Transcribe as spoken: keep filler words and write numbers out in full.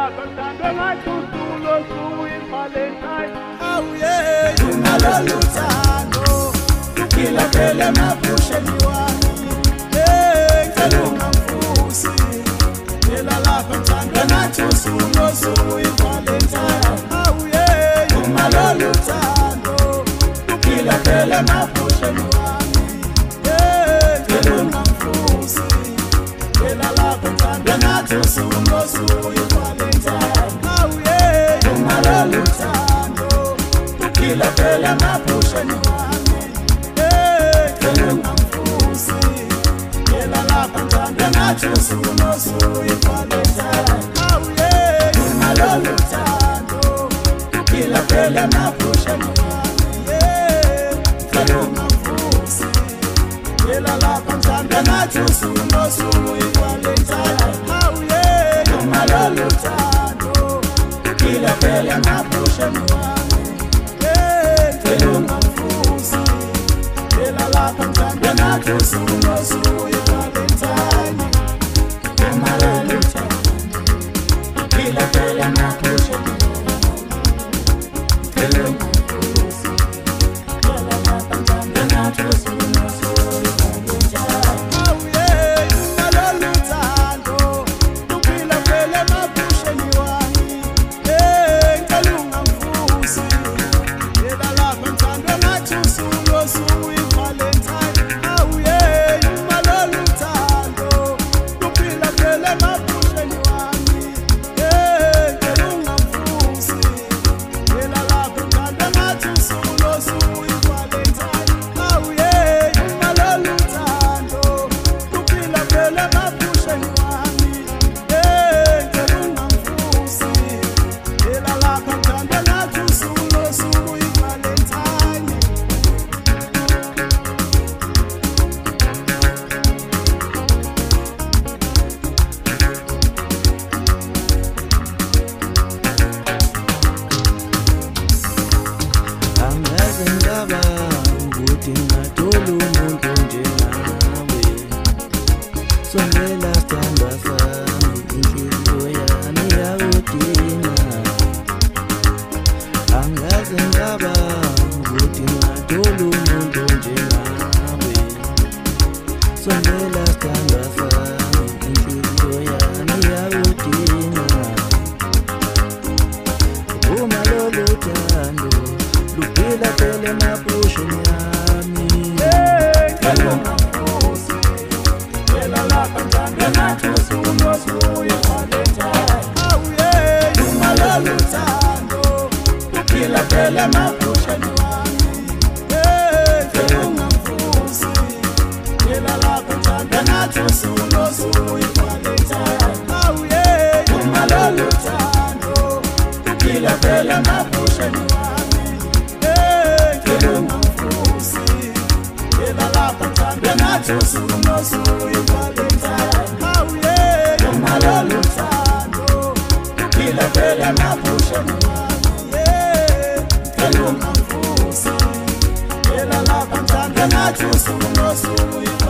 Oh yeah, unaloluthando luphila phela emabusheni wami. Hey, ngicela ungamfusi phela lapha ngithanda nathi usuku usuku iValentine. Oh yeah, unaloluthando luphila phela emabusheni wami. Hey, ngicela ungamfusi phela lapha ngithanda nathi usuku usuku iValentine. Oh yeah, unaloluthando luphila phela emabusheni wami. Hey, ngicela ungamfusi phela lapha ngithanda nathi usuku usuku iValentine. Oh yeah, unaloluthando luphila phela emabusheni wami. Yeah, ngicela ungamfusi phela lapha ngithanda nathi usuku usuku iValentine. Oh yeah, unaloluthando luphila phela emabusheni wami. Yeah, ngicela ungamfusi phela lapha ngithanda nathi usuku usuku iValentine. Unaloluthando luphila phela emabusheni wami. Ngicela ungamfusi phela lapha ngithanda nathi usuku usuku iValentine. Oh yeah, unaloluthando luphila phela emabusheni wami. Yeah, ngicela ungamfusi phela lapha ngithanda nathi usuku usuku iValentine. Oh yeah, unaloluthando luphila phela emabusheni wami. Yeah, ngicela ungamfusi phela lapha ngithanda nathi usuku usuku iValentine. Oh yeah, unaloluthando luphila phela emabusheni wami. Yeah, ngicela ungamfusi phela lapha ngithanda nathi usuku usuku iValentine. Angaze ngaba ukuthi ngathola umuntu njengawe. Sondela sithandwa sami, inhliziyo yami iyakudinga. Angaze ngaba ukuthi ngathola umuntu njengawe. Sondela sithandwa sami, inhliziyo yami iyakudinga. Uma loluthando luphila phela emabusheni wami. Hey, ngicela ungamfusi phela lapha ngithanda nathi usuku usuku iValentine. Oh yeah, unaloluthando luphila phela emabusheni wami. Hey, ngicela ungamfusi phela lapha ngithanda nathi usuku usuku iValentine. Oh yeah, unaloluthando luphila phela emabusheni wami. Hey, ngicela ungamfusi phela lapha ngithanda nathi usuku usuku iValentine. Oh yeah, unaloluthando luphila phela emabusheni wami. Yeah, ngicela ungamfusi phela lapha ngithanda nathi usuku usuku iValentine.